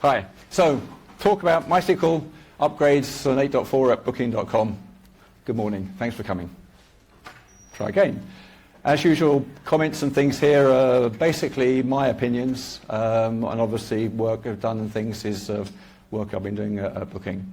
Hi. So, talk about MySQL upgrades on 8.4 at booking.com. Good morning. Thanks for coming. Try again. As usual, comments and things here are basically my opinions, and obviously work I've done and things is work I've been doing at Booking.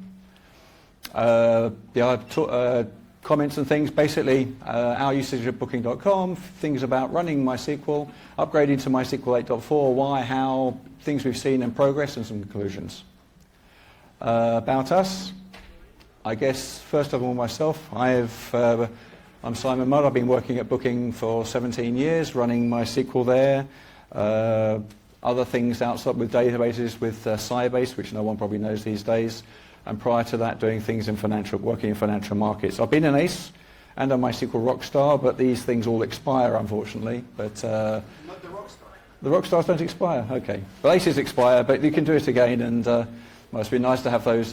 Comments and things, basically our usage of Booking.com, things about running MySQL, upgrading to MySQL 8.4, why, how, things we've seen in progress, and some conclusions. About us, I guess first of all myself, I'm Simon Mudd. I've been working at Booking for 17 years, running MySQL there. Other things outside with databases with Sybase, which no one probably knows these days. And prior to that, doing things in working in financial markets. I've been an ACE and a MySQL Rockstar, but these things all expire, unfortunately. But Not the Rockstar. The Rockstars don't expire. Okay, but ACEs expire, but you can do it again. And well, it's been nice to have those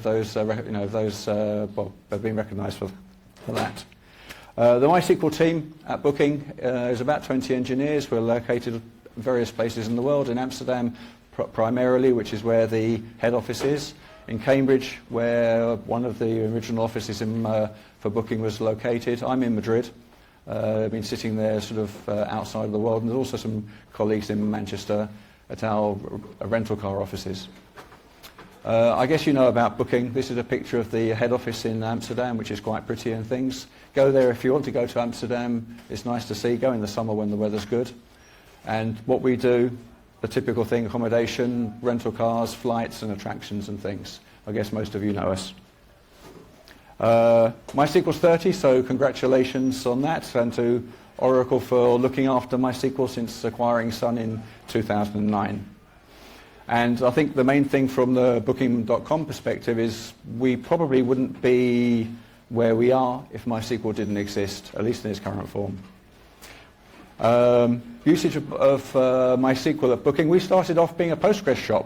they've been recognised for that. The MySQL team at Booking is about 20 engineers. We're located in various places in the world, in Amsterdam primarily, which is where the head office is, in Cambridge, where one of the original offices for Booking was located. I'm in Madrid. I've been sitting there sort of outside of the world, and there's also some colleagues in Manchester at our rental car offices. I guess you know about Booking. This is a picture of the head office in Amsterdam, which is quite pretty and things. Go there if you want to go to Amsterdam. It's nice to see. Go in the summer when the weather's good. And what we do, the typical thing, accommodation, rental cars, flights and attractions and things. I guess most of you know us. MySQL's 30, so congratulations on that, and to Oracle for looking after MySQL since acquiring Sun in 2009. And I think the main thing from the Booking.com perspective is we probably wouldn't be where we are if MySQL didn't exist, at least in its current form. Usage of MySQL at Booking, we started off being a Postgres shop,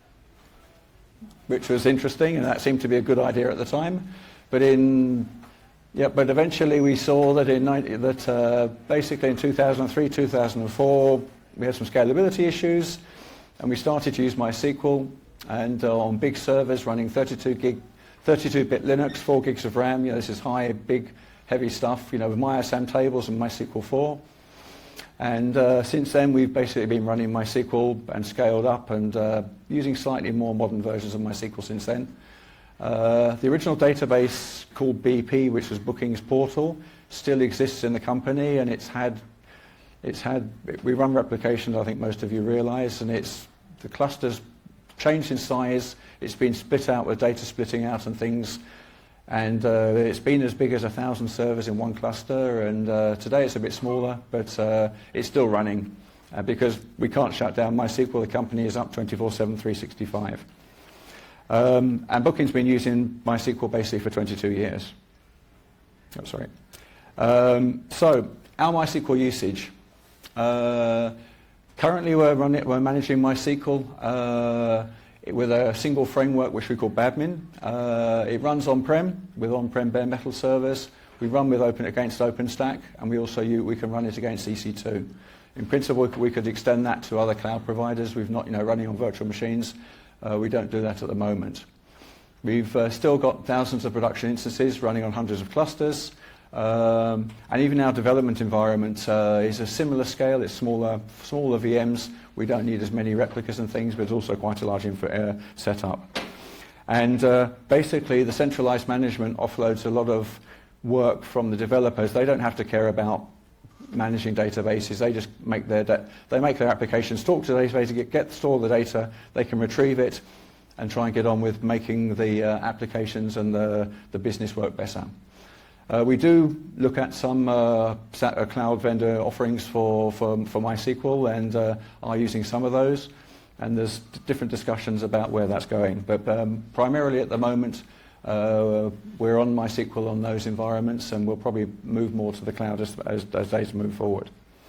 which was interesting, and that seemed to be a good idea at the time. But eventually we saw that basically in 2003, 2004, we had some scalability issues, and we started to use MySQL, and on big servers running 32-bit Linux, 4 gigs of RAM. This is high, big, heavy stuff. With MyISAM tables and MySQL 4. And since then, we've basically been running MySQL and scaled up, and using slightly more modern versions of MySQL since then. The original database called BP, which was Booking's portal, still exists in the company, and we run replications, I think most of you realise, and the cluster's changed in size. It's been split out with data splitting out and things, and it's been as big as 1,000 servers in one cluster, and today it's a bit smaller, but it's still running because we can't shut down MySQL. The company is up 24/7, 365. And Booking's been using MySQL basically for 22 years. Oh, sorry. So our MySQL usage. Currently we're managing MySQL with a single framework which we call Badmin. It runs on-prem with on-prem bare metal servers. We run against OpenStack, and we can run it against EC2. In principle, we could extend that to other cloud providers. We've not running on virtual machines. We don't do that at the moment. We've still got thousands of production instances running on hundreds of clusters. And even our development environment is a similar scale. It's smaller VMs. We don't need as many replicas and things, but it's also quite a large setup. And basically, the centralized management offloads a lot of work from the developers. They don't have to care about managing databases. They just make their applications talk to the database, store the data. They can retrieve it and try and get on with making the applications and the business work better. We do look at some cloud vendor offerings for MySQL, and are using some of those, and there's different discussions about where that's going. But primarily at the moment, we're on MySQL on those environments, and we'll probably move more to the cloud as days move forward.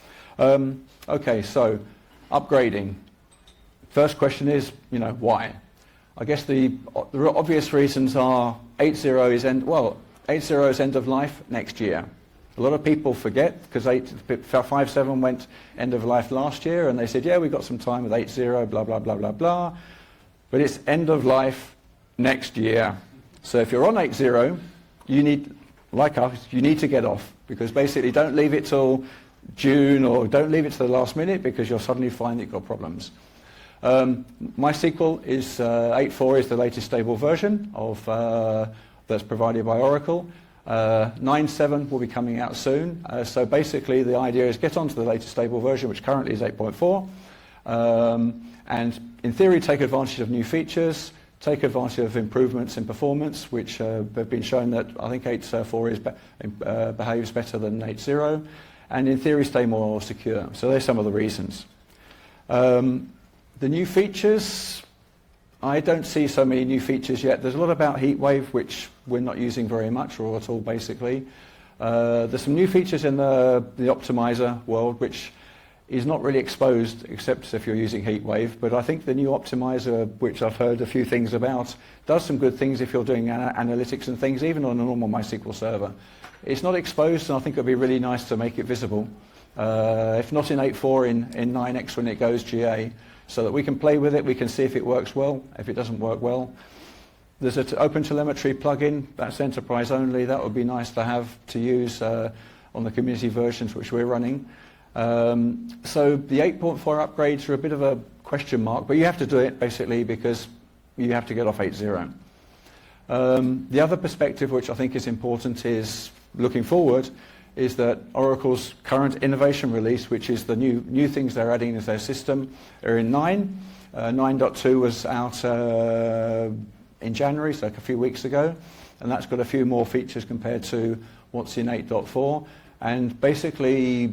Okay, so upgrading. First question is, why? I guess the obvious reasons are 8.0 is 8.0 is end of life next year. A lot of people forget because 5.7 went end of life last year, and they said, yeah, we've got some time with 8.0, blah, blah, blah, blah, blah. but it's end of life next year. So if you're on 8.0, you need, like us, you need to get off, because basically don't leave it till June or don't leave it to the last minute, because you'll suddenly find that you've got problems. MySQL is 8.4 is the latest stable version of that's provided by Oracle. 9.7 will be coming out soon. So basically the idea is get onto the latest stable version, which currently is 8.4, and in theory take advantage of new features, take advantage of improvements in performance, which have been shown that I think 8.4 behaves better than 8.0, and in theory stay more secure. So there's some of the reasons. The new features, I don't see so many new features yet. There's a lot about HeatWave, which we're not using very much or at all, basically. There's some new features in the optimizer world, which is not really exposed except if you're using HeatWave, but I think the new optimizer, which I've heard a few things about, does some good things if you're doing analytics and things, even on a normal MySQL server. It's not exposed, and I think it would be really nice to make it visible. If not in 8.4, in 9X when it goes GA, so that we can play with it, we can see if it works well, if it doesn't work well. There's an OpenTelemetry plugin, that's enterprise only, that would be nice to have to use on the community versions which we're running. So the 8.4 upgrades are a bit of a question mark, but you have to do it basically because you have to get off 8.0. The other perspective which I think is important is looking forward is that Oracle's current innovation release, which is the new things they're adding into their system, are in 9. 9.2 was out in January, so like a few weeks ago, and that's got a few more features compared to what's in 8.4. And basically,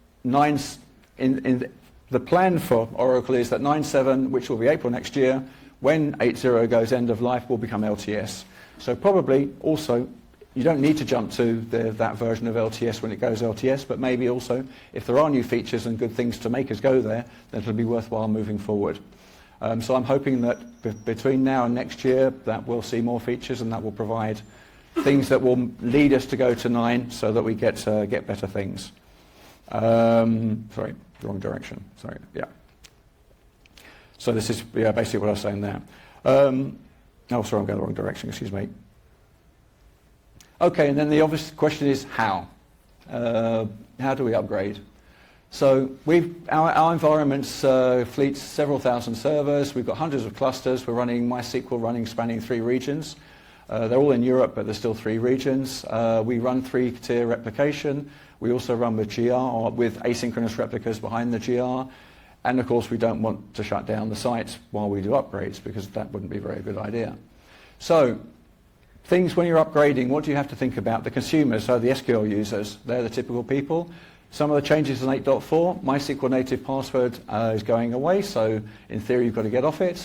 the plan for Oracle is that 9.7, which will be April next year, when 8.0 goes end of life, will become LTS. So probably also, you don't need to jump to that version of LTS when it goes LTS, but maybe also, if there are new features and good things to make us go there, then it'll be worthwhile moving forward. So I'm hoping that between now and next year, that we'll see more features and that will provide things that will lead us to go to 9 so that we get better things. Sorry, wrong direction. Sorry, yeah. So this is basically what I was saying there. Oh, sorry, I'm going the wrong direction, excuse me. Okay, and then the obvious question is how? How do we upgrade? So our environment's fleet's several thousand servers. We've got hundreds of clusters. We're running MySQL spanning 3 regions. They're all in Europe, but there's still 3 regions. We run 3-tier replication. We also run with GR, or with asynchronous replicas behind the GR. And of course, we don't want to shut down the sites while we do upgrades, because that wouldn't be a very good idea. So things when you're upgrading, what do you have to think about? The consumers, so the SQL users, they're the typical people. Some of the changes in 8.4, MySQL native password is going away, so in theory you've got to get off it.